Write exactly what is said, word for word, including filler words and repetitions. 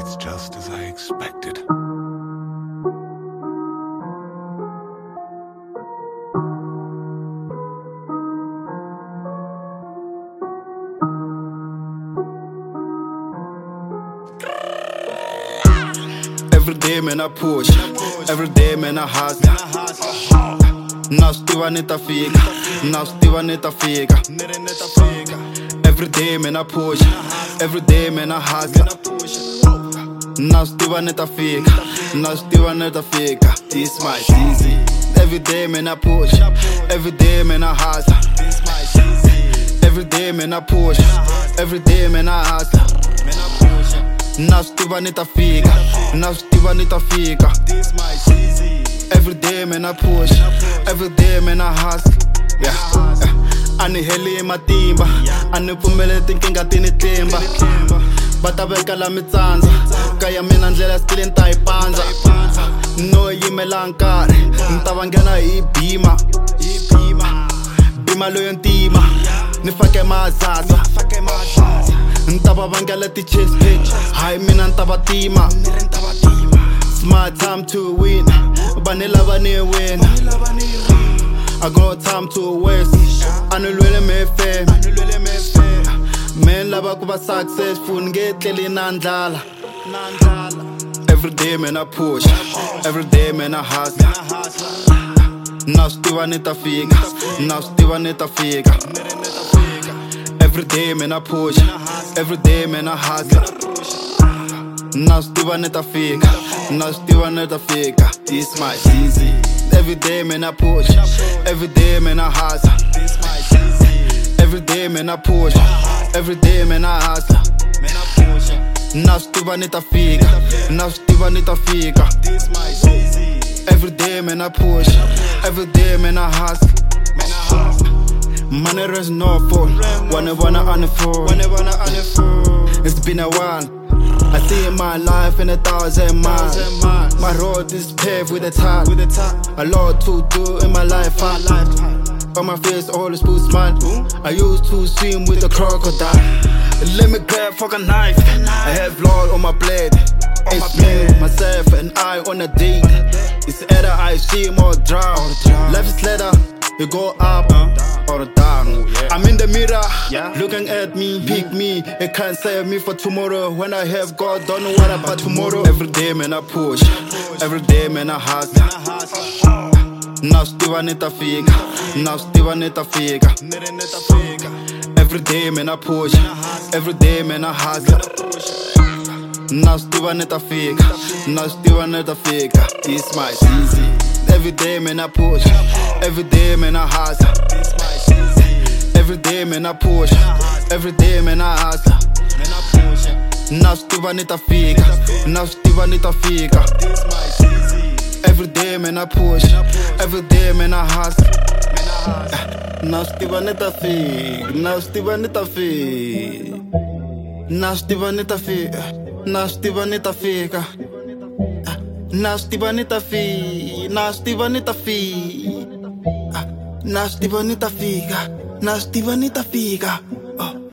It's just as I expected. Every day man I push, every day man I hustle. Na stiva nitafika, na stiva nitafika. Every day man I push, every day man I hustle. Na stiva nitafika, na stiva nitafika. This my easy. Every day man I push, every day man I hustle. Every day man I push, every day man I hustle. Na stiva nitafika, na stiva nitafika. Every day man I push, every day man I hustle. Yeah, yeah. Ani heli matimba, ani pumele tinkinga tinitimba. Bataveka la mitsanza, kaya mina ndlela still ntayipanza. No yimela nkari, ntavangena ibhima. Bhima loyo ntima, nifake mazasa. Ntava vangela ti chase pitch, hayi mina ntava tima. Smart time to win, vanilla vani win. I got time to waste, anulwele me fame. Men lava kuva successful, ngetleli nandlala. Every day man I push, every day man I hustle. Na stiva nitafika, na stiva nitafika. Every day man I push, every day man I hustle. Na stiva nitafika, na stiva nitafika. This my easy. Every day man I push, every day man I hustle. Every day man I push, every day man I hustle. Na stiva nitafika, na stiva nitafika. Every day man I push, every day man I hustle. Money is no phone, whenever I on the phone. It's been a while, I see my life in a thousand miles. My road is paved with a tile. A lot to do in my life. On my face always put smile. I used to swim with a crocodile. Let me grab fucking knife. I have blood on my blade. It's me, myself and I on a date. It's either I swim or drown. Life is letter, you go up or down. I'm in the mirror, looking at me, pick me. It can't save me for tomorrow. When I have God, don't know what about tomorrow. Every day man I push, every day man I hustle. Na stiva nitafika, na stiva nitafika. Every day man I push, every day man I hustle. Na stiva nitafika, na stiva nitafika. This my easy. Every day man I push, every day man I hustle. Every day man I push, every day man I hustle. Na stiva nitafika, na stiva nitafika. Every day man I push, every day man I hustle. Na stiva nitafika, na stiva nitafika. Na stiva nitafika, na stiva nitafika. Na stiva nitafika, na stiva nitafika. Na stiva nitafika, na stiva nitafika.